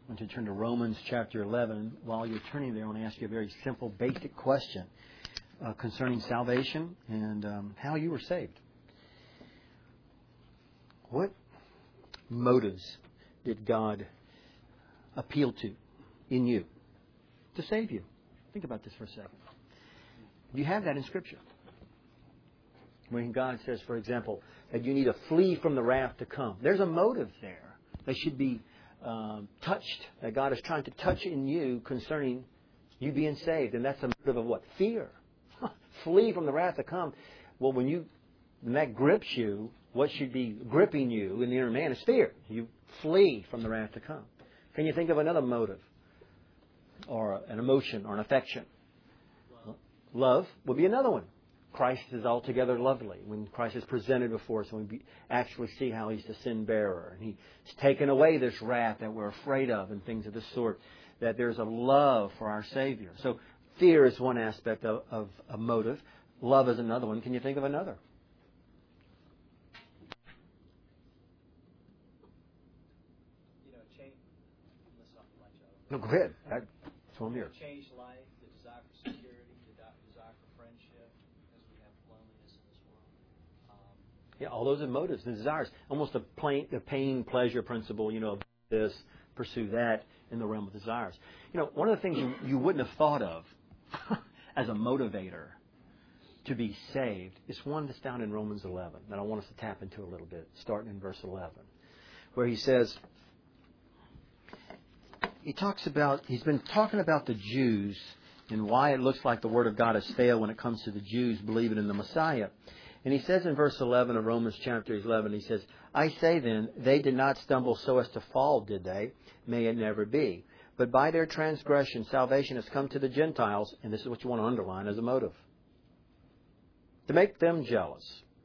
I want you to turn to Romans chapter 11. While you're turning there, I want to ask you a very simple, basic question concerning salvation and how you were saved. What motives did God appeal to in you to save you? Think about this for a second. You have that in Scripture. When God says, for example, that you need to flee from the wrath to come. There's a motive there that should be touched, that God is trying to touch in you concerning you being saved. And that's a motive of what? Fear. Flee from the wrath to come. Well, when that grips you, what should be gripping you in the inner man is fear. You flee from the wrath to come. Can you think of another motive? Or an emotion or an affection? Love would be another one. Christ is altogether lovely. When Christ is presented before us, and we actually see how He's the sin bearer, and He's taken away this wrath that we're afraid of and things of this sort, that there's a love for our Savior. So fear is one aspect of a motive. Love is another one. Can you think of another? Change. No, go ahead. That's what I'm here. Change life, the desire for security, the desire for friendship, because we have loneliness in this world. Yeah, all those are motives and desires. Almost the pain, pleasure principle, this, pursue that in the realm of desires. One of the things you wouldn't have thought of as a motivator to be saved is one that's down in Romans 11 that I want us to tap into a little bit, starting in verse 11, where he says, he's been talking about the Jews and why it looks like the Word of God has failed when it comes to the Jews believing in the Messiah. And he says in verse 11 of Romans chapter 11, he says, I say then, they did not stumble so as to fall, did they? May it never be. But by their transgression, salvation has come to the Gentiles, and this is what you want to underline as a motive, to make them jealous.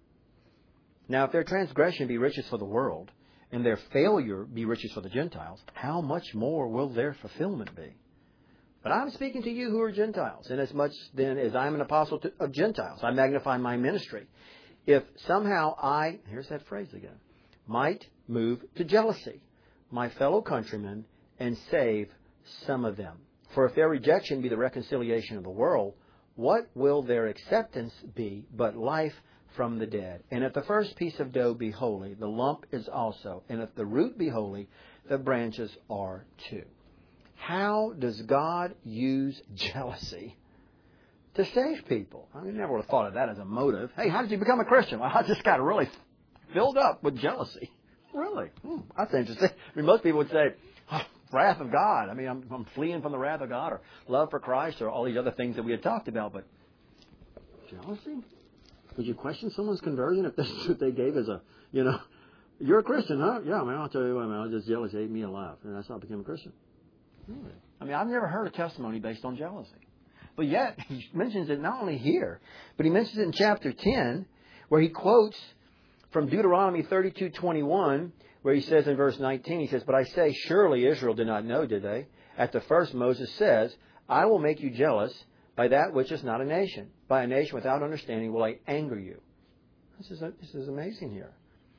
Now, if their transgression be riches for the world, and their failure be riches for the Gentiles, how much more will their fulfillment be? But I'm speaking to you who are Gentiles, inasmuch then as I am an apostle of Gentiles, I magnify my ministry. If somehow here's that phrase again, might move to jealousy, my fellow countrymen, and save some of them. For if their rejection be the reconciliation of the world, what will their acceptance be but life from the dead? And if the first piece of dough be holy, the lump is also. And if the root be holy, the branches are too. How does God use jealousy to save people? I never would have thought of that as a motive. Hey, how did you become a Christian? Well, I just got really filled up with jealousy. Really? That's interesting. Most people would say, wrath of God. I'm fleeing from the wrath of God, or love for Christ, or all these other things that we had talked about. But jealousy? Would you question someone's conversion if this is what they gave as you're a Christian, huh? Yeah, I'll tell you what, I was just jealous, ate me alive, and that's how I became a Christian. Really? I've never heard a testimony based on jealousy. But yet, he mentions it not only here, but he mentions it in chapter 10, where he quotes from Deuteronomy 32:21, where he says in verse 19, he says, But I say, surely Israel did not know, did they? At the first Moses says, I will make you jealous by that which is not a nation. By a nation without understanding will I anger you. This is amazing here.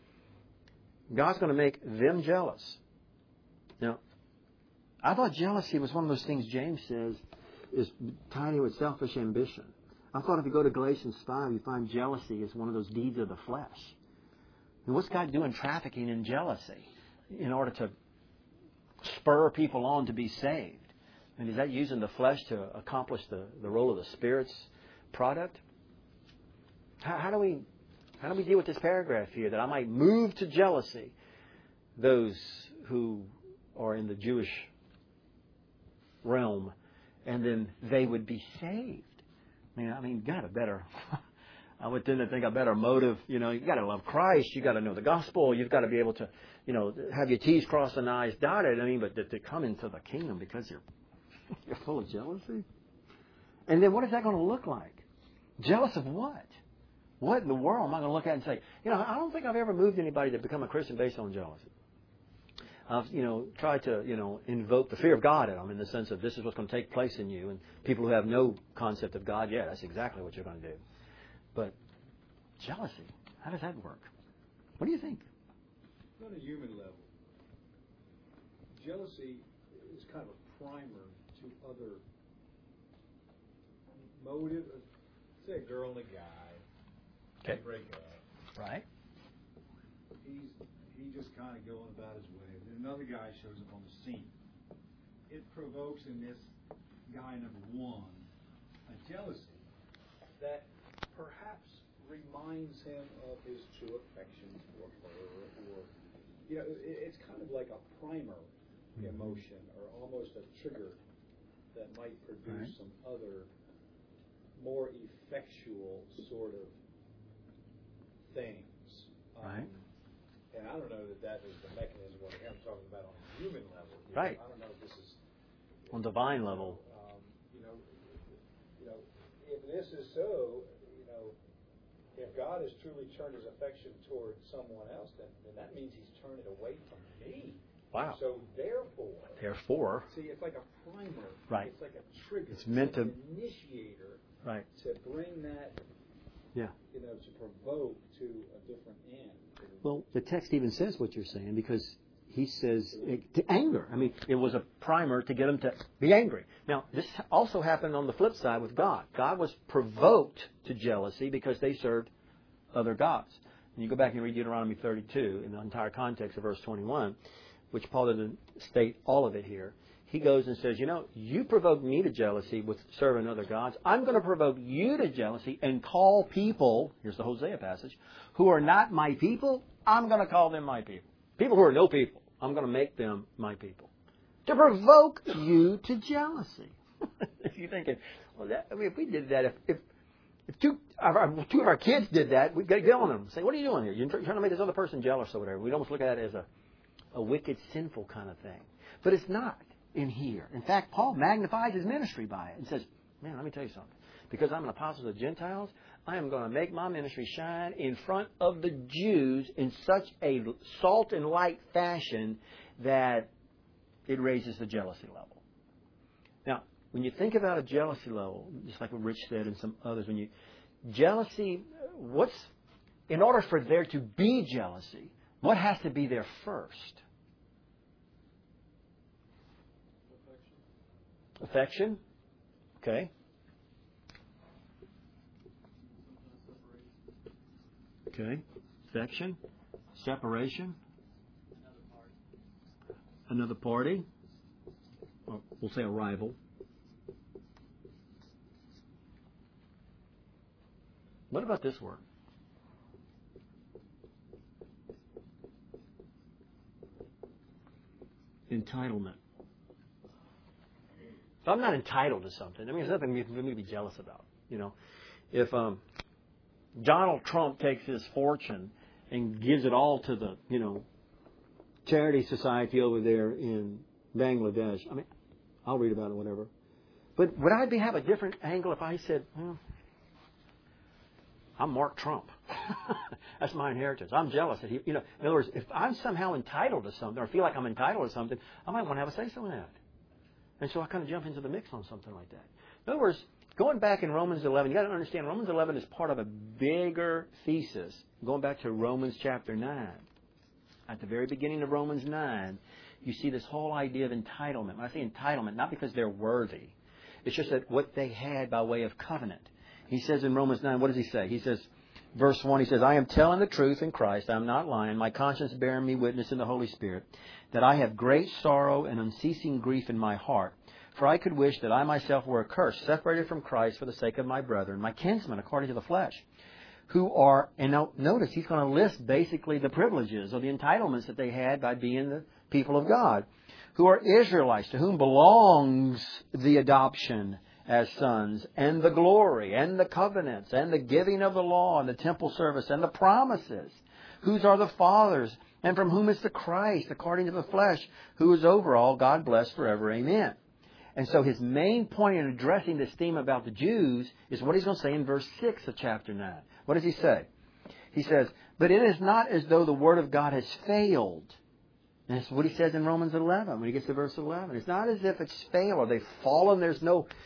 God's going to make them jealous. Now, I thought jealousy was one of those things James says is tied in with selfish ambition. I thought if you go to Galatians 5, you find jealousy is one of those deeds of the flesh. And what's God doing trafficking in jealousy in order to spur people on to be saved? And is that using the flesh to accomplish the role of the Spirit's product? How do we deal with this paragraph here, that I might move to jealousy those who are in the Jewish realm, and then they would be saved? God, a better... I would tend to think a better motive. You got to love Christ. You got to know the gospel. You've got to be able to, have your T's crossed and I's dotted. But to come into the kingdom because you're full of jealousy. And then what is that going to look like? Jealous of what? What in the world am I going to look at and say, I don't think I've ever moved anybody to become a Christian based on jealousy. I've, tried to, invoke the fear of God in them in the sense of this is what's going to take place in you. And people who have no concept of God, yeah, that's exactly what you're going to do. But jealousy, how does that work? What do you think? On a human level, jealousy is kind of a primer to other motive. Say a girl and a guy. Okay. Break up. Right. He just kind of going about his way. Then another guy shows up on the scene. It provokes in this guy number one a jealousy that perhaps reminds him of his true affection for her, or it's kind of like a primer emotion, or almost a trigger that might produce some other more effectual sort of things. Right. And I don't know that is the mechanism what I'm talking about on a human level. Right. I don't know if this is On divine level. If this is so, if God has truly turned His affection toward someone else, then that means He's turned it away from me. Wow. So therefore, see, it's like a primer. Right. It's like a trigger. It's meant like to an initiator. Right. To bring that. Yeah. To provoke to a different end. Well, the text even says what you're saying, because he says to anger. I mean, it was a primer to get him to be angry. Now, this also happened on the flip side with God. God was provoked to jealousy because they served other gods. And you go back and read Deuteronomy 32 in the entire context of verse 21, which Paul doesn't state all of it here. He goes and says, you provoked me to jealousy with serving other gods. I'm going to provoke you to jealousy and call people, here's the Hosea passage, who are not my people, I'm going to call them my people. People who are no people, I'm going to make them my people. To provoke you to jealousy. If you're thinking, if we did that, if two of our kids did that, we'd get on them and say, what are you doing here? You're trying to make this other person jealous or whatever. We'd almost look at it as a wicked, sinful kind of thing. But it's not in here. In fact, Paul magnifies his ministry by it and says, man, let me tell you something. Because I'm an apostle to the Gentiles, I am going to make my ministry shine in front of the Jews in such a salt and light fashion that it raises the jealousy level. Now, when you think about a jealousy level, just like what Rich said and some others, jealousy, in order for there to be jealousy, what has to be there first? Affection. Okay. Okay. Affection. Separation. Another party. Or we'll say a rival. What about this word? Entitlement. So I'm not entitled to something. I mean, there's nothing for me to be jealous about. If Donald Trump takes his fortune and gives it all to the, charity society over there in Bangladesh, I mean, I'll read about it, whatever. But would I have a different angle if I said, I'm Mark Trump. That's my inheritance. I'm jealous that he, in other words, if I'm somehow entitled to something or feel like I'm entitled to something, I might want to have a say-so in that. And so I kind of jump into the mix on something like that. In other words, going back in Romans 11, you got to understand Romans 11 is part of a bigger thesis. Going back to Romans chapter 9. At the very beginning of Romans 9, you see this whole idea of entitlement. When I say entitlement, not because they're worthy. It's just that what they had by way of covenant. He says in Romans 9, what does he say? He says, verse 1, he says, I am telling the truth in Christ. I am not lying. My conscience bearing me witness in the Holy Spirit that I have great sorrow and unceasing grief in my heart. For I could wish that I myself were accursed, separated from Christ for the sake of my brethren, my kinsmen according to the flesh, who are, and now notice he's going to list basically the privileges or the entitlements that they had by being the people of God, who are Israelites, to whom belongs the adoption as sons, and the glory, and the covenants, and the giving of the law, and the temple service, and the promises, whose are the fathers, and from whom is the Christ, according to the flesh, who is over all, God bless forever. Amen. And so his main point in addressing this theme about the Jews is what he's going to say in verse 6 of chapter 9. What does he say? He says, but it is not as though the word of God has failed. And that's what he says in Romans 11 when he gets to verse 11. It's not as if it's failed or they've fallen. It's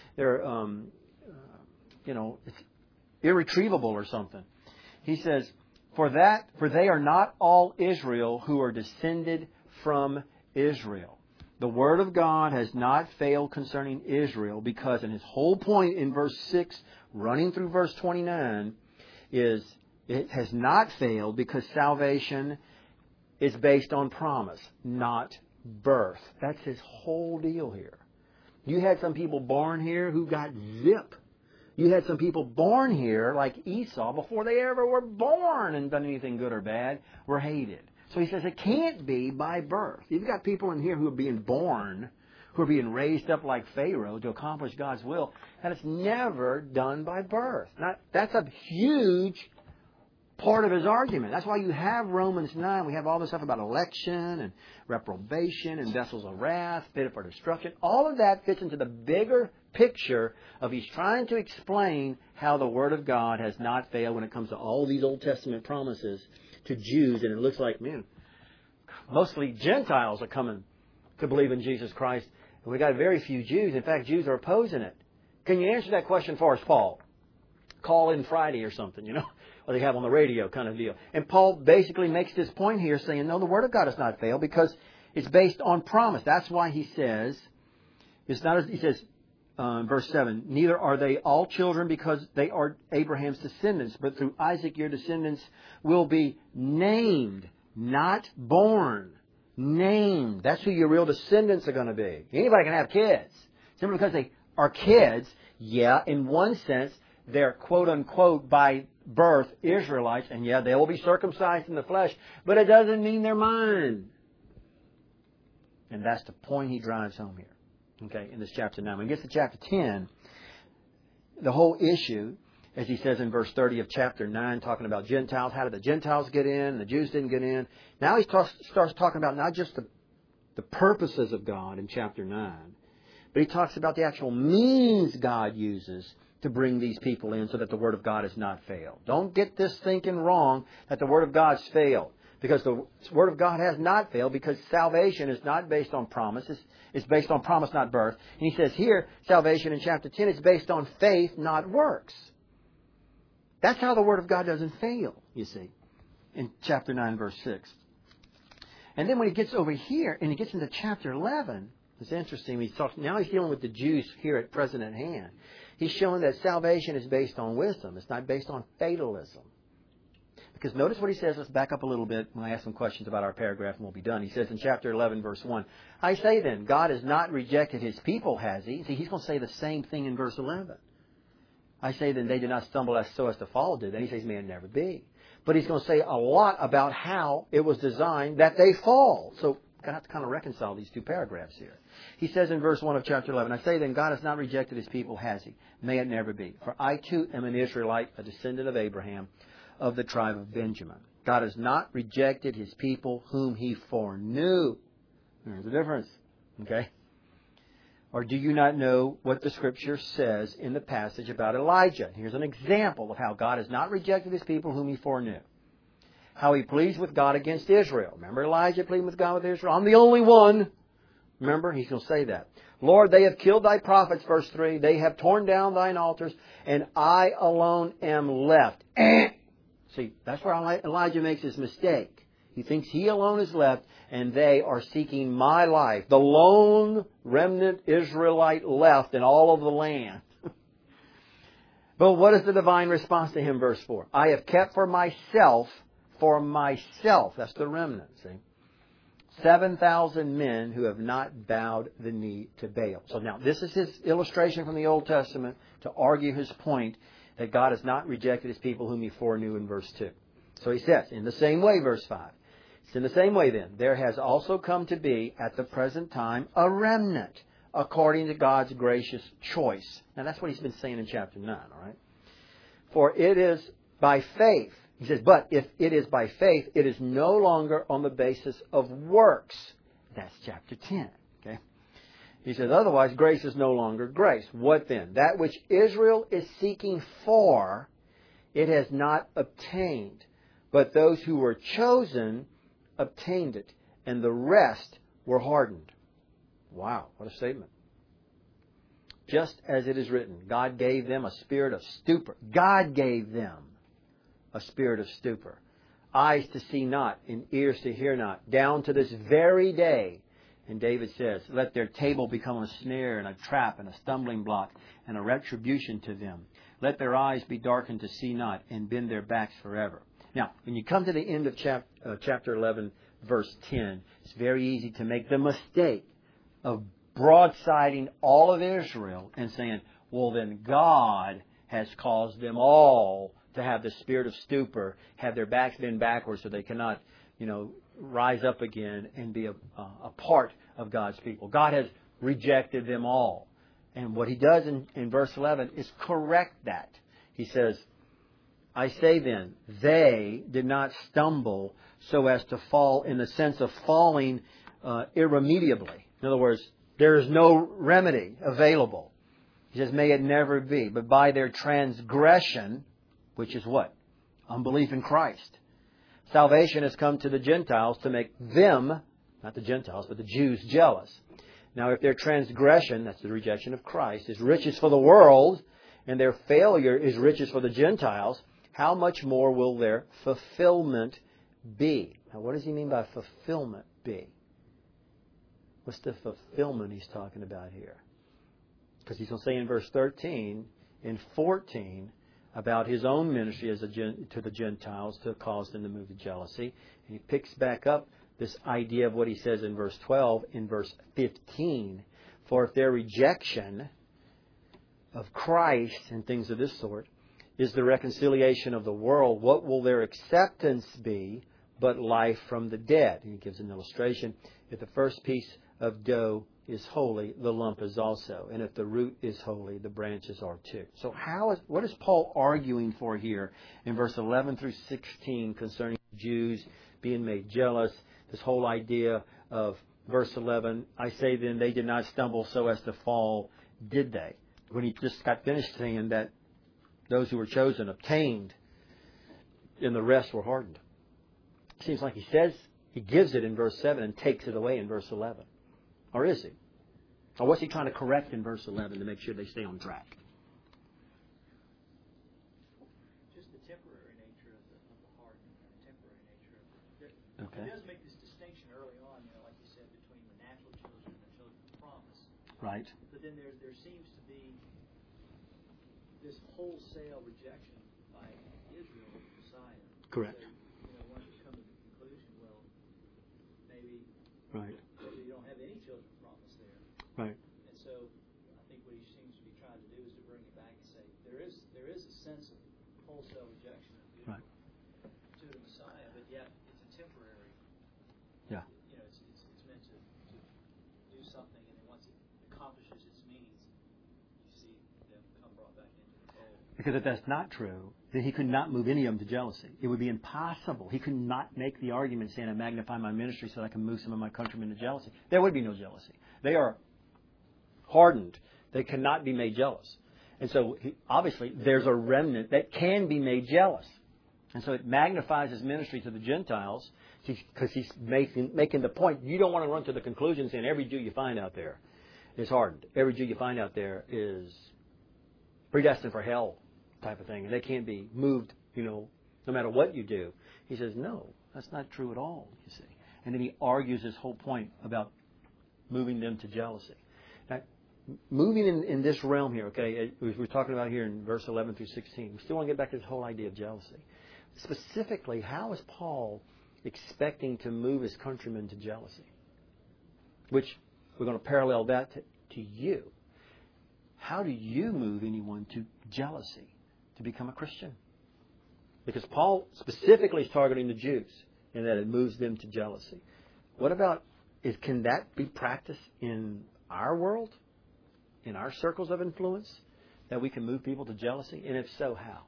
irretrievable or something. He says, for they are not all Israel who are descended from Israel. The Word of God has not failed concerning Israel because, and his whole point in verse 6, running through verse 29, is it has not failed because salvation is based on promise, not birth. That's his whole deal here. You had some people born here who got zip. You had some people born here like Esau before they ever were born and done anything good or bad, were hated. So he says it can't be by birth. You've got people in here who are being born, who are being raised up like Pharaoh to accomplish God's will, and it's never done by birth. Now, that's a huge part of his argument. That's why you have Romans 9. We have all this stuff about election and reprobation and vessels of wrath, fitted for destruction. All of that fits into the bigger picture of he's trying to explain how the Word of God has not failed when it comes to all these Old Testament promises to Jews. And it looks like, man, mostly Gentiles are coming to believe in Jesus Christ. And we got very few Jews. In fact, Jews are opposing it. Can you answer that question for us, Paul? Call in Friday or something, you know, or they have on the radio kind of deal. And Paul basically makes this point here saying, no, the Word of God has not failed because it's based on promise. That's why he says, it's not, he says, verse 7, neither are they all children because they are Abraham's descendants, but through Isaac your descendants will be named, not born. Named. That's who your real descendants are going to be. Anybody can have kids. Simply because they are kids, yeah, in one sense, they're quote-unquote by birth Israelites, and yeah, they will be circumcised in the flesh, but it doesn't mean they're mine. And that's the point he drives home here, okay, in this chapter 9. When he gets to chapter 10, the whole issue, as he says in verse 30 of chapter 9, talking about Gentiles, how did the Gentiles get in? The Jews didn't get in. Now he starts talking about not just the purposes of God in chapter 9, but he talks about the actual means God uses to bring these people in so that the Word of God has not failed. Don't get this thinking wrong that the Word of God's failed. Because the Word of God has not failed, because salvation is not based on promise. It's based on promise, not birth. And he says here, salvation in chapter 10 is based on faith, not works. That's how the Word of God doesn't fail, you see, in chapter 9, verse 6. And then when he gets over here, and he gets into chapter 11, it's interesting. Now he's dealing with the Jews here at present at hand. He's showing that salvation is based on wisdom. It's not based on fatalism. Because notice what he says. Let's back up a little bit when I ask some questions about our paragraph and we'll be done. He says in chapter 11, verse 1, I say then, God has not rejected His people, has He? See, he's going to say the same thing in verse 11. I say then, they did not stumble so as to fall, did they? He says, may it never be. But he's going to say a lot about how it was designed that they fall. So I have to kind of reconcile these two paragraphs here. He says in verse 1 of chapter 11, I say then, God has not rejected His people, has He? May it never be. For I too am an Israelite, a descendant of Abraham, of the tribe of Benjamin. God has not rejected His people whom He foreknew. There's a difference. Okay? Or do you not know what the Scripture says in the passage about Elijah? Here's an example of how God has not rejected His people whom He foreknew. How He pleads with God against Israel. Remember Elijah pleading with God with Israel? I'm the only one. Remember? He's going to say that. Lord, they have killed Thy prophets, verse 3. They have torn down Thine altars, and I alone am left. See, that's where Elijah makes his mistake. He thinks he alone is left, and they are seeking my life. The lone remnant Israelite left in all of the land. But what is the divine response to him, verse 4? I have kept for myself, that's the remnant, see? 7,000 men who have not bowed the knee to Baal. So now, this is his illustration from the Old Testament to argue his point that God has not rejected His people whom He foreknew in verse 2. So he says, in the same way, verse 5, it's in the same way then, there has also come to be at the present time a remnant according to God's gracious choice. Now that's what he's been saying in chapter 9, all right? For it is by faith. He says, but if it is by faith, it is no longer on the basis of works. That's chapter 10, okay? He says, otherwise, grace is no longer grace. What then? That which Israel is seeking for, it has not obtained. But those who were chosen obtained it, and the rest were hardened. Wow, what a statement. Just as it is written, God gave them a spirit of stupor. God gave them a spirit of stupor. Eyes to see not, and ears to hear not, down to this very day. And David says, let their table become a snare and a trap and a stumbling block and a retribution to them. Let their eyes be darkened to see not and bend their backs forever. Now, when you come to the end of chapter 11, verse 10, it's very easy to make the mistake of broadsiding all of Israel and saying, well, then God has caused them all to have the spirit of stupor, have their backs bent backwards so they cannot, rise up again and be a part of God's people. God has rejected them all. And what He does in verse 11 is correct that. He says, I say then, they did not stumble so as to fall in the sense of falling irremediably. In other words, there is no remedy available. He says, may it never be. But by their transgression, which is what? Unbelief in Christ. Salvation has come to the Gentiles to make them, not the Gentiles, but the Jews, jealous. Now, if their transgression, that's the rejection of Christ, is riches for the world, and their failure is riches for the Gentiles, how much more will their fulfillment be? Now, what does he mean by fulfillment be? What's the fulfillment he's talking about here? Because he's going to say in verse 13 and 14 about his own ministry to the Gentiles to cause them to move to jealousy. And he picks back up this idea of what he says in verse 12 in verse 15. For if their rejection of Christ and things of this sort is the reconciliation of the world, what will their acceptance be but life from the dead? And he gives an illustration. If the first piece of dough is holy, the lump is also. And if the root is holy, the branches are too. So what is Paul arguing for here in verse 11 through 16 concerning Jews being made jealous? This whole idea of verse 11, I say then they did not stumble so as to fall, did they? When he just got finished saying that those who were chosen obtained and the rest were hardened. Seems like he gives it in verse 7 and takes it away in verse 11. Or is he? Or what's he trying to correct in verse 11 to make sure they stay on track? Just the temporary nature of the heart and the temporary nature of it. Okay. He does make this distinction early on, like you said, between the natural children and the children of promise. Right. But then there seems to be this wholesale rejection by Israel of the Messiah. Correct. So, one could come to the conclusion, well, maybe you don't have any children of promise there. Right. And so I think what he seems to be trying to do is to bring it back and say there is a sense of wholesale rejection of Israel to the Messiah, but yet it's a temporary. Yeah. It's meant to do something, and then once it accomplishes its means, you see them come brought back into the fold. Because if that's not true, then he could not move any of them to jealousy. It would be impossible. He could not make the argument saying, I magnify my ministry so that I can move some of my countrymen to jealousy. There would be no jealousy. They are hardened. They cannot be made jealous. And so, obviously, there's a remnant that can be made jealous. And so it magnifies his ministry to the Gentiles because he's making the point. You don't want to run to the conclusion saying every Jew you find out there is hardened. Every Jew you find out there is predestined for hell type of thing. And they can't be moved, no matter what you do. He says, no, that's not true at all, you see. And then he argues his whole point about moving them to jealousy. Now, moving in this realm here, okay, we're talking about here in verse 11 through 16. We still want to get back to this whole idea of jealousy. Specifically, how is Paul expecting to move his countrymen to jealousy? Which we're going to parallel that to you. How do you move anyone to jealousy to become a Christian? Because Paul specifically is targeting the Jews and that it moves them to jealousy. What about, can that be practiced in our world? In our circles of influence? That we can move people to jealousy? And if so, how?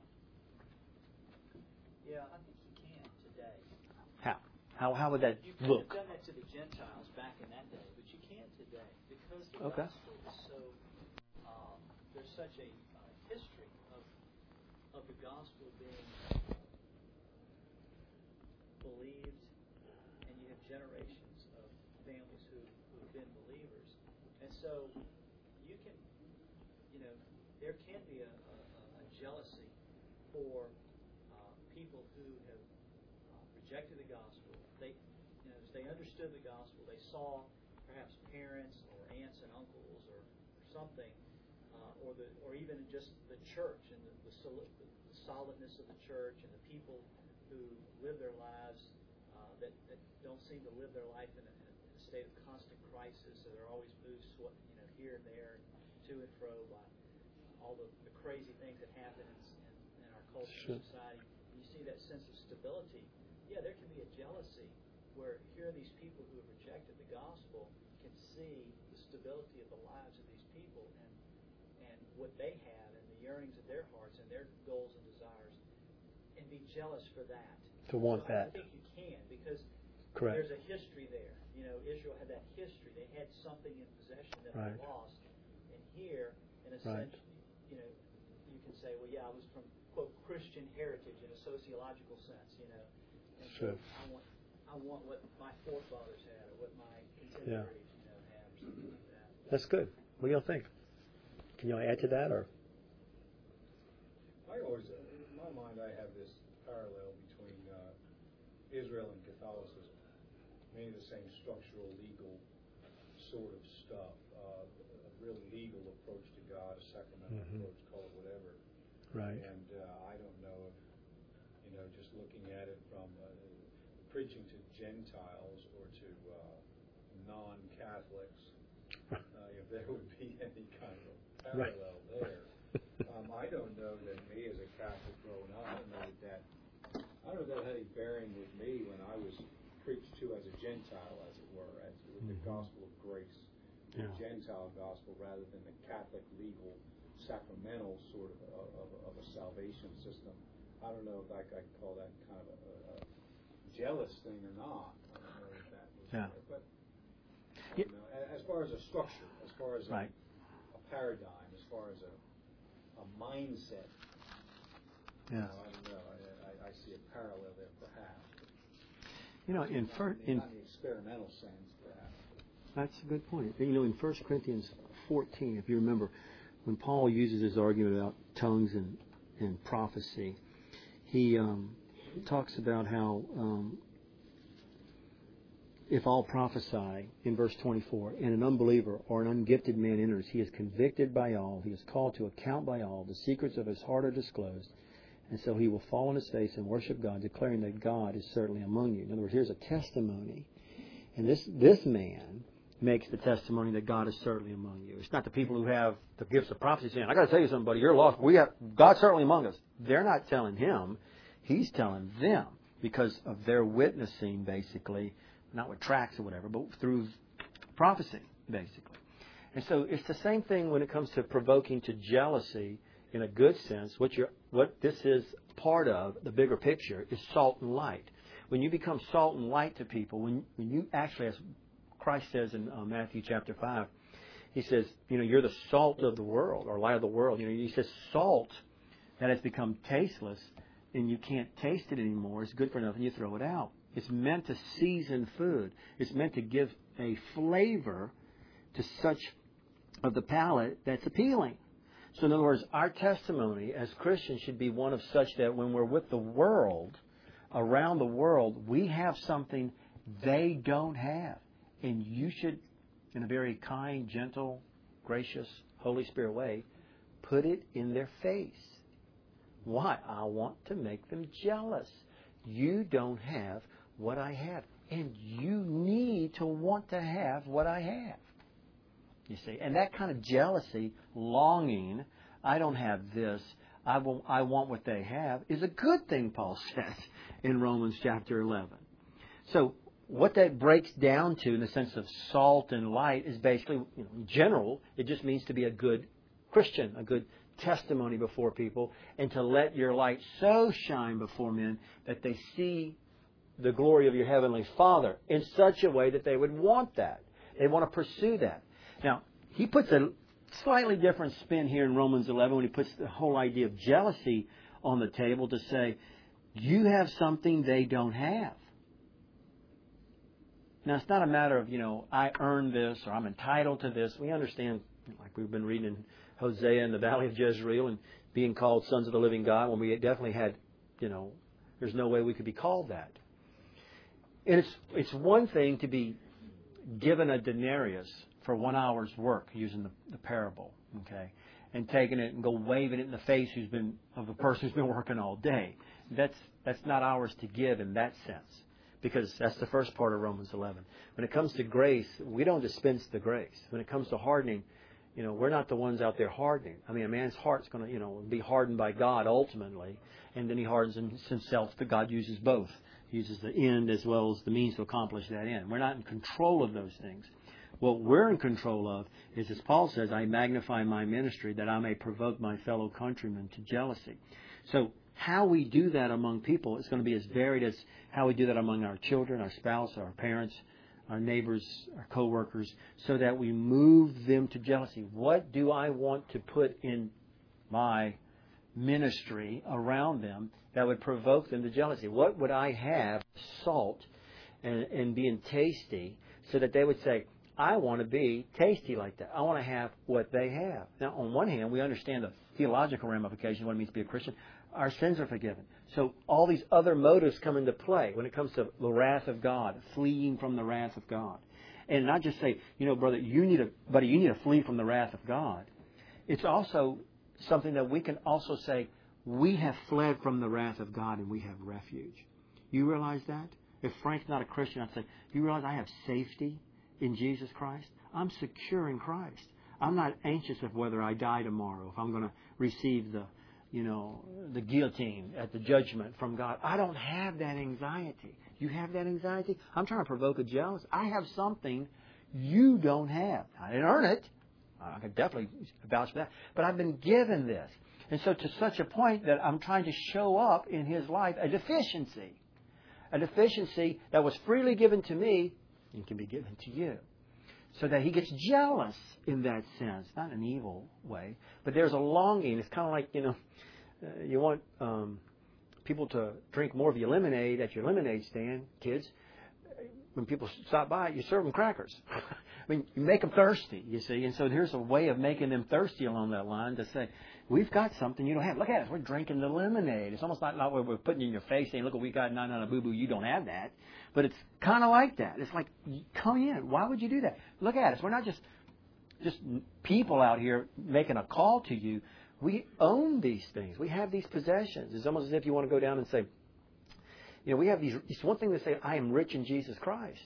Yeah, I think you can today. How would that look? You could have done that to the Gentiles back in that day, but you can't today because the gospel is so. There's such a history of the gospel being believed, and you have generations of families who have been believers, and so you can, there can be a jealousy for people who have rejected the gospel. They understood the gospel. They saw perhaps something, or even just the church and the solidness of the church and the people who live their lives that don't seem to live their life in a state of constant crisis, so they're always moved here and there, to and fro by all the crazy things that happen in our culture and society. You see that sense of stability. Yeah, there can be a jealousy where here are these people who have rejected the gospel can see the stability of the lives of these people and what they have and the yearnings of their hearts and their goals and desires, and be jealous for that. To want that. I think you can, because Correct. There's a history there. Israel had that history. They had something in possession that they lost. And here, in a sense, you can say, well, yeah, I was from, quote, Christian heritage in a sociological sense, And sure. So I want what my forefathers had or what my contemporaries, had or something like that. That's good. What do y'all think? Can y'all add to that, or? I always, in my mind, I have this parallel between Israel and Catholicism. Many of the same structural, legal sort of stuff. A really legal approach to God, a sacramental approach, call it whatever. Right. And I don't know if, just looking at it from preaching to Gentiles or to non-Catholics, if there would be any kind of parallel there. I don't know that me as a Catholic growing up, I don't know that had any bearing with me when I was preached to as a Gentile, as it were, as with the gospel of grace, the Gentile gospel, rather than the Catholic legal sacramental sort of a salvation system. I don't know if I could call that kind of a jealous thing or not. I don't know if that was there. But as far as a structure, as far as a paradigm, as far as a mindset, I don't know. I see a parallel there, perhaps. In not in the experimental sense, perhaps. That's a good point. In 1 Corinthians 14, if you remember, when Paul uses his argument about tongues and prophecy, he talks about how if all prophesy, in verse 24, and an unbeliever or an ungifted man enters, he is convicted by all, he is called to account by all, the secrets of his heart are disclosed, and so he will fall on his face and worship God, declaring that God is certainly among you. In other words, here's a testimony, and this man makes the testimony that God is certainly among you. It's not the people who have the gifts of prophecy saying, I got to tell you something, buddy, you're lost. God's certainly among us. They're not telling him. He's telling them because of their witnessing, basically, not with tracts or whatever, but through prophecy, basically. And so it's the same thing when it comes to provoking to jealousy in a good sense. What this is part of, the bigger picture, is salt and light. When you become salt and light to people, when you actually, as Christ says in Matthew chapter 5, He says, you're the salt of the world, or light of the world. He says salt that has become tasteless and you can't taste it anymore. It's good for nothing. You throw it out. It's meant to season food. It's meant to give a flavor to such of the palate that's appealing. So in other words, our testimony as Christians should be one of such that when we're with the world, around the world, we have something they don't have. And you should, in a very kind, gentle, gracious, Holy Spirit way, put it in their face. Why? I want to make them jealous. You don't have what I have. And you need to want to have what I have. You see? And that kind of jealousy, longing, I don't have this, I want what they have, is a good thing, Paul says in Romans chapter 11. So what that breaks down to in the sense of salt and light is basically, in general, it just means to be a good Christian, a good testimony before people, and to let your light so shine before men that they see the glory of your Heavenly Father in such a way that they would want that. They want to pursue that. Now, he puts a slightly different spin here in Romans 11 when he puts the whole idea of jealousy on the table to say, you have something they don't have. Now, it's not a matter of, I earned this or I'm entitled to this. We understand, like we've been reading in Hosea in the Valley of Jezreel and being called sons of the living God when we definitely had, there's no way we could be called that. And it's one thing to be given a denarius for 1 hour's work, using the parable, okay, and taking it and go waving it in the face of a person who's been working all day. That's not ours to give in that sense, because that's the first part of Romans 11. When it comes to grace, we don't dispense the grace. When it comes to hardening, we're not the ones out there hardening. I mean, a man's heart's going to, be hardened by God ultimately, and then he hardens himself, but God uses both. He uses the end as well as the means to accomplish that end. We're not in control of those things. What we're in control of is, as Paul says, I magnify my ministry that I may provoke my fellow countrymen to jealousy. So how we do that among people is going to be as varied as how we do that among our children, our spouse, our parents, our neighbors, our co-workers, so that we move them to jealousy. What do I want to put in my ministry around them that would provoke them to jealousy? What would I have, salt and being tasty, so that they would say, I want to be tasty like that. I want to have what they have. Now, on one hand, we understand the theological ramifications of what it means to be a Christian. Our sins are forgiven. So all these other motives come into play when it comes to the wrath of God, fleeing from the wrath of God. And not just say, brother, you need to flee from the wrath of God. It's also something that we can also say, we have fled from the wrath of God and we have refuge. You realize that? If Frank's not a Christian, I'd say, you realize I have safety in Jesus Christ? I'm secure in Christ. I'm not anxious of whether I die tomorrow, if I'm going to receive the guillotine at the judgment from God. I don't have that anxiety. You have that anxiety? I'm trying to provoke a jealous. I have something you don't have. I didn't earn it. I could definitely vouch for that. But I've been given this. And so to such a point that I'm trying to show up in his life a deficiency. A deficiency that was freely given to me and can be given to you. So that he gets jealous in that sense. Not in an evil way. But there's a longing. It's kind of like, you want people to drink more of your lemonade at your lemonade stand, kids. When people stop by, you serve them crackers. I mean, you make them thirsty, you see. And so here's a way of making them thirsty along that line to say, we've got something you don't have. Look at us. We're drinking the lemonade. It's almost not what we're putting in your face saying, look what we got, not a boo-boo, you don't have that. But it's kind of like that. It's like, come in. Why would you do that? Look at us. We're not just people out here making a call to you. We own these things. We have these possessions. It's almost as if you want to go down and say, we have these. It's one thing to say, I am rich in Jesus Christ.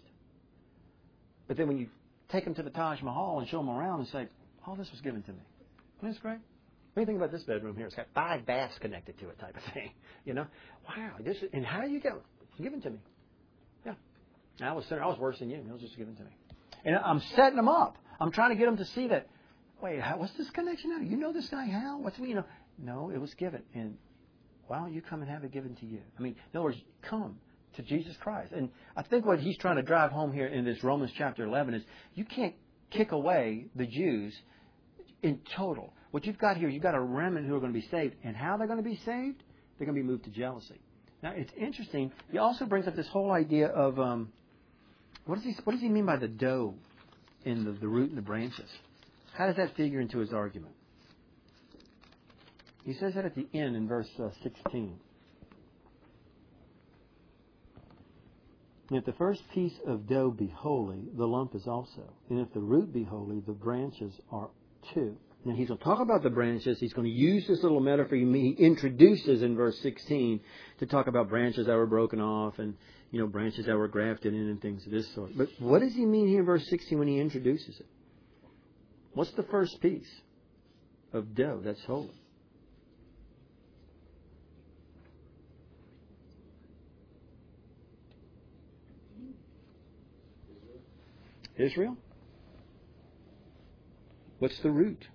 But then when you take them to the Taj Mahal and show them around and say, all this was given to me. Isn't this great? What do you think about this bedroom here? It's got 5 baths connected to it type of thing. Wow. And how do you get it? It's given to me. Yeah. I was worse than you. It was just given to me. And I'm setting them up. I'm trying to get them to see that, wait, what's this connection now? You know this guy, Hal? What's me? No, it was given. And why don't you come and have it given to you? I mean, in other words, come to Jesus Christ. And I think what he's trying to drive home here in this Romans chapter 11 is you can't kick away the Jews in total. What you've got here, you've got a remnant who are going to be saved. And how they're going to be saved? They're going to be moved to jealousy. Now, it's interesting. He also brings up this whole idea of, what does he mean by the dough in the root and the branches? How does that figure into his argument? He says that at the end in verse 16. And if the first piece of dough be holy, the lump is also. And if the root be holy, the branches are too. Now he's going to talk about the branches. He's going to use this little metaphor he introduces in verse 16 to talk about branches that were broken off and, branches that were grafted in and things of this sort. But what does he mean here in verse 16 when he introduces it? What's the first piece of dough that's holy? Israel? What's the root?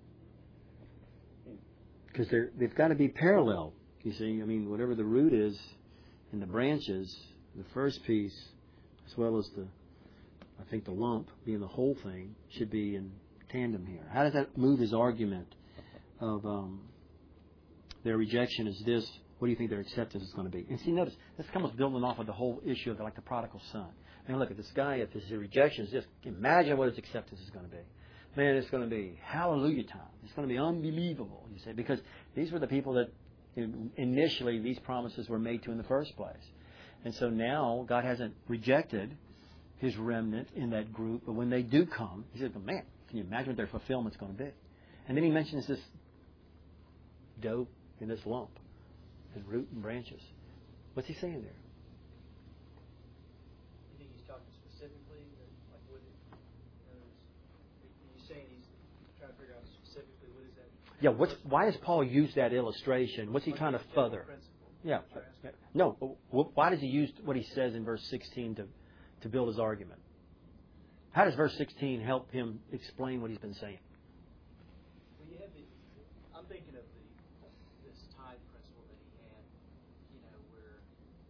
Because they've got to be parallel. You see, whatever the root is and the branches, the first piece, as well as the lump being the whole thing, should be in tandem here. How does that move his argument of their rejection is this? What do you think their acceptance is going to be? And see, notice, this comes building off of the whole issue of the prodigal son. And look at this guy, if his rejection is just, imagine what his acceptance is going to be. Man, it's going to be hallelujah time. It's going to be unbelievable, you say, because these were the people that initially these promises were made to in the first place. And so now God hasn't rejected His remnant in that group. But when they do come, he says, man, can you imagine what their fulfillment's going to be? And then he mentions this dough in this lump and root and branches. What's he saying there? You think he's talking specifically? Like what you're saying he's trying to figure out specifically what is that? Yeah, why does Paul use that illustration? What's he trying to further? Yeah. No, why does he use what he says in verse 16 to build his argument? How does verse 16 help him explain what he's been saying? Well, I'm thinking of this tithe principle that he had, where,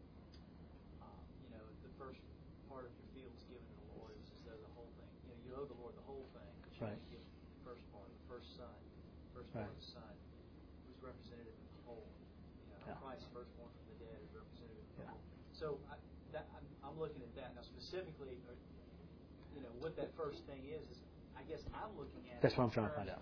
the first part of your field is given to the Lord. It was as though the whole thing, you owe the Lord the whole thing, but you only give the first part, the first son, first part of the son, who's representative of the whole. Christ, firstborn from the dead, is representative of the whole. So I'm looking at that now specifically. What that first thing is I guess I'm looking at. That's what I'm trying to find out.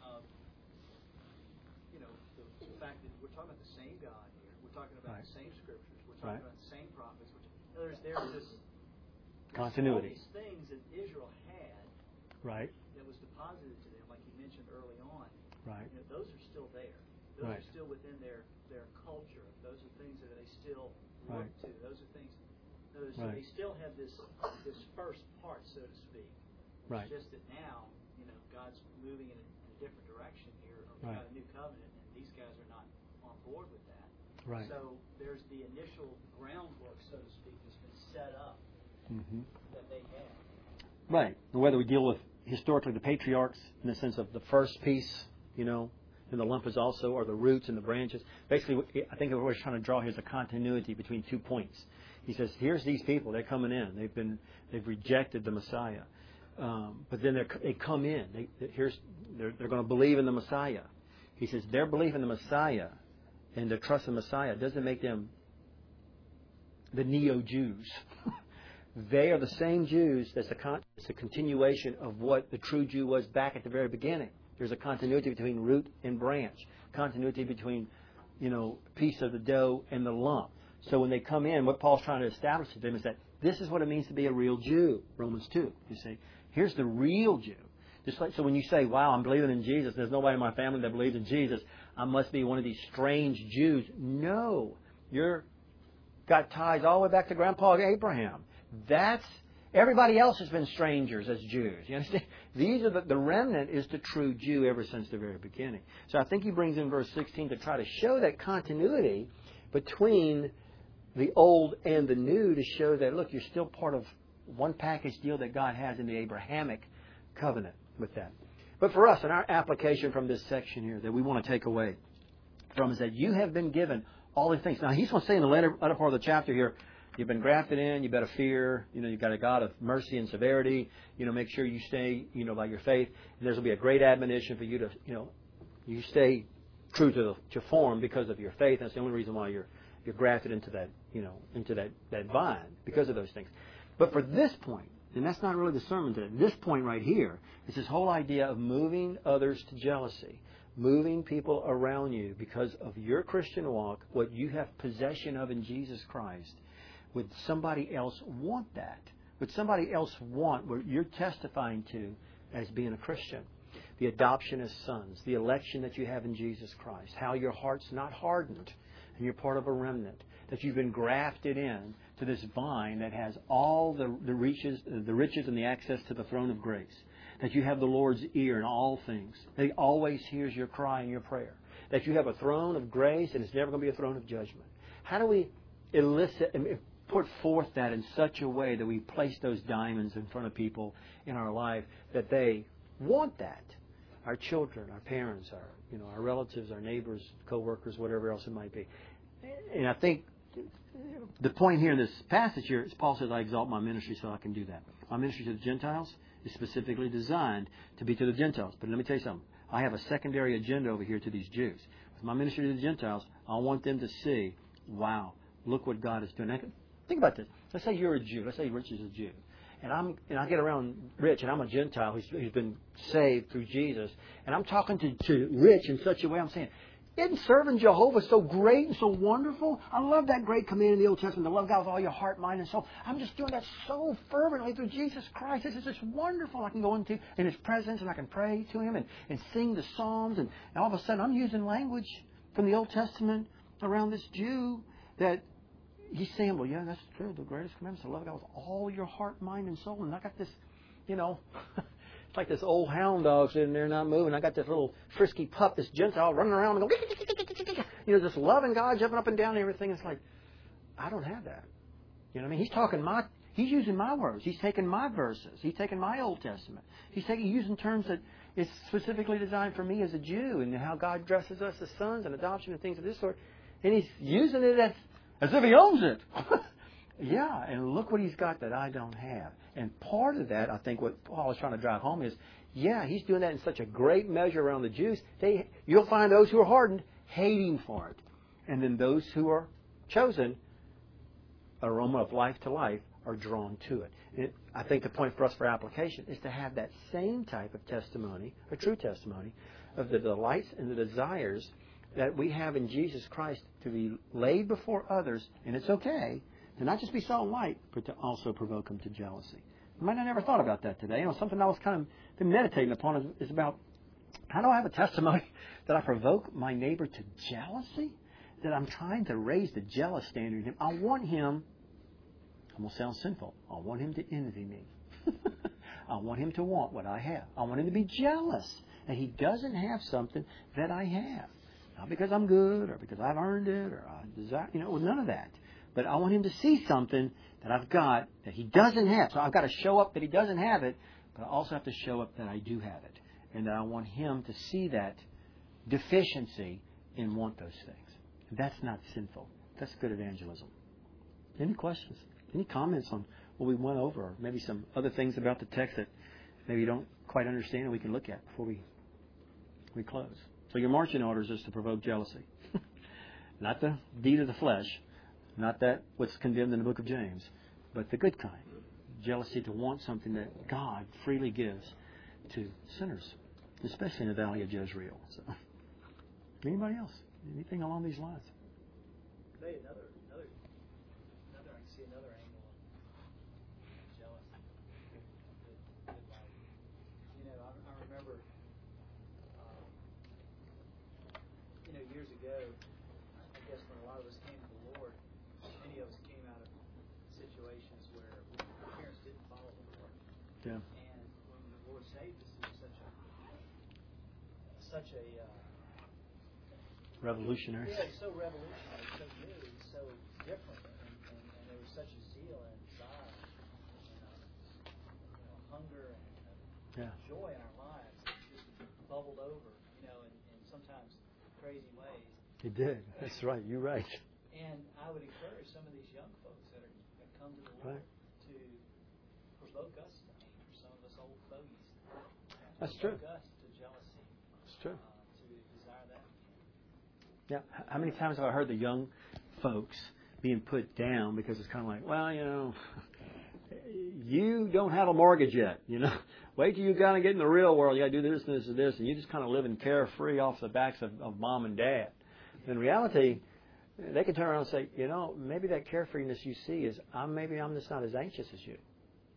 The fact that we're talking about the same God here. We're talking about the same scriptures. We're talking about the same prophets. There's this continuity. All these things that Israel had. Right. That was deposited to them, like you mentioned early on. Right. Those are still there. Those are still within their culture. Those are things that they still look to. Those are things. So they still have this first part, so to speak. Right. It's just that now, God's moving in a different direction here. We've got a new covenant, and these guys are not on board with that. Right. So there's the initial groundwork, so to speak, that's been set up that they had. Right. And whether we deal with historically the patriarchs in the sense of the first piece, and the lump is also, or the roots and the branches. Basically, I think what we're trying to draw here is a continuity between 2 points. He says, here's these people. They're coming in. They've rejected the Messiah. But then they come in. They're going to believe in the Messiah. He says their belief in the Messiah and their trust in the Messiah doesn't make them the neo-Jews. They are the same Jews. It's a continuation of what the true Jew was back at the very beginning. There's a continuity between root and branch. Continuity between, piece of the dough and the lump. So when they come in, what Paul's trying to establish to them is that this is what it means to be a real Jew. Romans 2. You see, here's the real Jew. So when you say, wow, I'm believing in Jesus, there's nobody in my family that believes in Jesus, I must be one of these strange Jews. No. You're got ties all the way back to Grandpa Abraham. Everybody else has been strangers as Jews. You understand? These are the remnant is the true Jew ever since the very beginning. So I think he brings in verse 16 to try to show that continuity between the old and the new, to show that, look, you're still part of one package deal that God has in the Abrahamic covenant with that. But for us, in our application from this section here that we want to take away from is that you have been given all these things. Now, he's going to say in the latter part of the chapter here, you've been grafted in, you've got to fear, you've got a God of mercy and severity, make sure you stay, by your faith. And there's going to be a great admonition for you to, you stay true to form because of your faith. That's the only reason why you're grafted into that, into that vine, because of those things. But for this point, and that's not really the sermon today, this point right here is this whole idea of moving others to jealousy, moving people around you because of your Christian walk, what you have possession of in Jesus Christ. Would somebody else want that? Would somebody else want what you're testifying to as being a Christian? The adoption as sons, the election that you have in Jesus Christ, how your heart's not hardened, and you're part of a remnant, that you've been grafted in to this vine that has all the riches and the access to the throne of grace, that you have the Lord's ear in all things, that He always hears your cry and your prayer, that you have a throne of grace and it's never going to be a throne of judgment. How do we elicit and put forth that in such a way that we place those diamonds in front of people in our life that they want that? Our children, our parents, our relatives, our neighbors, co-workers, whatever else it might be. And I think the point here in this passage here is Paul says, I exalt my ministry so I can do that. My ministry to the Gentiles is specifically designed to be to the Gentiles. But let me tell you something. I have a secondary agenda over here to these Jews. With my ministry to the Gentiles, I want them to see, wow, look what God is doing. Now, think about this. Let's say you're a Jew. Let's say Rich is a Jew. And I get around Rich, and I'm a Gentile who's been saved through Jesus. And I'm talking to Rich in such a way, I'm saying, Isn't serving Jehovah so great and so wonderful? I love that great command in the Old Testament to love God with all your heart, mind, and soul. I'm just doing that so fervently through Jesus Christ. This is just wonderful. I can go into in His presence and I can pray to Him and sing the Psalms. And all of a sudden I'm using language from the Old Testament around this Jew that he's saying, well, yeah, that's true. The greatest commandment is to love God with all your heart, mind, and soul. And I got this, it's like this old hound dog sitting there not moving. I got this little frisky pup, this Gentile, running around and going, just loving God, jumping up and down and everything. It's like, I don't have that. You know what I mean? He's using my words. He's taking my verses. He's taking my Old Testament. He's using terms that is specifically designed for me as a Jew and how God dresses us as sons and adoption and things of this sort. And he's using it as if he owns it. Yeah, and look what he's got that I don't have. And part of that, I think what Paul is trying to drive home is, yeah, he's doing that in such a great measure around the Jews. You'll find those who are hardened hating for it. And then those who are chosen, aroma of life to life, are drawn to it. And I think the point for us for application is to have that same type of testimony, a true testimony, of the delights and the desires that we have in Jesus Christ to be laid before others, and it's okay to not just be salt and light, but to also provoke them to jealousy. You might have never thought about that today. Something I was kind of been meditating upon is about how do I have a testimony that I provoke my neighbor to jealousy? That I'm trying to raise the jealous standard in him. I want him, I'm going to sound sinful, I want him to envy me. I want him to want what I have. I want him to be jealous that he doesn't have something that I have. Not because I'm good or because I've earned it or I desire, none of that. But I want him to see something that I've got that he doesn't have. So I've got to show up that he doesn't have it, but I also have to show up that I do have it. And that I want him to see that deficiency and want those things. That's not sinful. That's good evangelism. Any questions? Any comments on what we went over? Or maybe some other things about the text that maybe you don't quite understand and we can look at before we close. So your marching orders is to provoke jealousy. Not the deed of the flesh. Not that what's condemned in the book of James. But the good kind. Jealousy to want something that God freely gives to sinners. Especially in the valley of Jezreel. So, anybody else? Anything along these lines? Hey, I can see another angle on jealousy. Good life. I remember, years ago, I guess when a lot of us came to the Lord, many of us came out of situations where our parents didn't follow the Lord. Yeah. And when the Lord saved us, it was such a revolutionary. Yeah, it's so revolutionary, so new, it's so different, and there was such a zeal and desire, and hunger and joy in our lives that just bubbled over, in sometimes crazy ways. It did. That's right. You're right. And I would encourage some of these young folks that have come to the Lord to provoke us to anger, some of us old fogies. That's true. Provoke us to jealousy. That's true. To desire that. Yeah. How many times have I heard the young folks being put down because it's kind of like, well, you don't have a mortgage yet. Wait till you kind of get in the real world. You got to do this and this and this, and you just kind of living carefree off the backs of mom and dad. In reality, they can turn around and say, maybe that carefreeness you see is maybe I'm just not as anxious as you.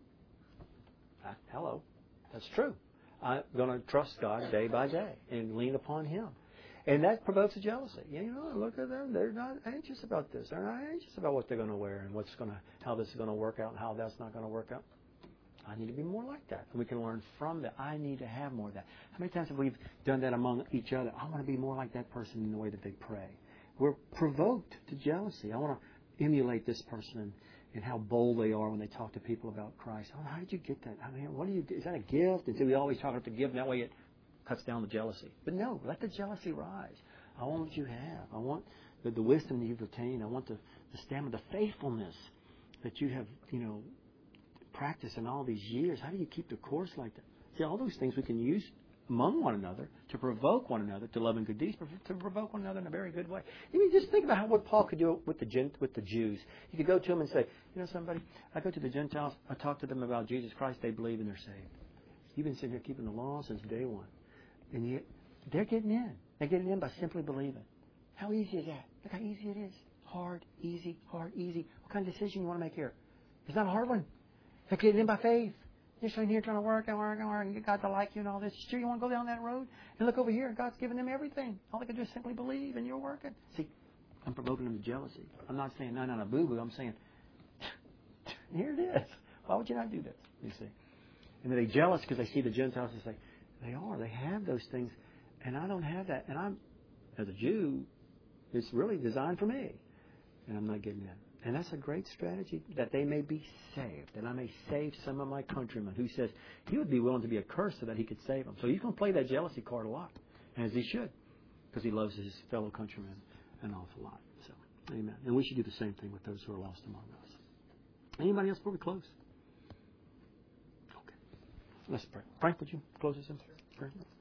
Hello, that's true. I'm going to trust God day by day and lean upon Him. And that provokes a jealousy. Look at them. They're not anxious about this. They're not anxious about what they're going to wear and how this is going to work out and how that's not going to work out. I need to be more like that. And we can learn from that. I need to have more of that. How many times have we done that among each other? I want to be more like that person in the way that they pray. We're provoked to jealousy. I want to emulate this person and how bold they are when they talk to people about Christ. Oh, how did you get that? What do you do? Is that a gift? And so we always talk about the gift, and that way it cuts down the jealousy. But no, let the jealousy rise. I want what you have. I want the wisdom that you've attained. I want the stamina, the faithfulness that you have, practiced in all these years. How do you keep the course like that? See, all those things we can use among one another to provoke one another to love and good deeds, but to provoke one another in a very good way. Just think about what Paul could do with the Jews. He could go to them and say, somebody, I go to the Gentiles, I talk to them about Jesus Christ, they believe and they're saved. You've been sitting here keeping the law since day one. And yet They're getting in. They're getting in by simply believing. How easy is that? Look how easy it is. Hard, easy, hard, easy. What kind of decision you want to make here? It's not a hard one. They're getting in by faith. You're sitting here trying to work and get God to like you and all this. Sure, you want to go down that road? And look over here. God's given them everything. All they can do is simply believe, and you're working. See, I'm provoking them to jealousy. I'm not saying, no, boo-boo. I'm saying, here it is. Why would you not do this? You see. And they're jealous because they see the Gentiles and say, they have those things, and I don't have that. And I'm, as a Jew, it's really designed for me. And I'm not getting in. And that's a great strategy, that they may be saved, that I may save some of my countrymen, who says he would be willing to be a curse so that he could save them. So he's going to play that jealousy card a lot, as he should, because he loves his fellow countrymen an awful lot. So, amen. And we should do the same thing with those who are lost among us. Anybody else before we close? Okay. Let's pray. Frank, would you close us in prayer?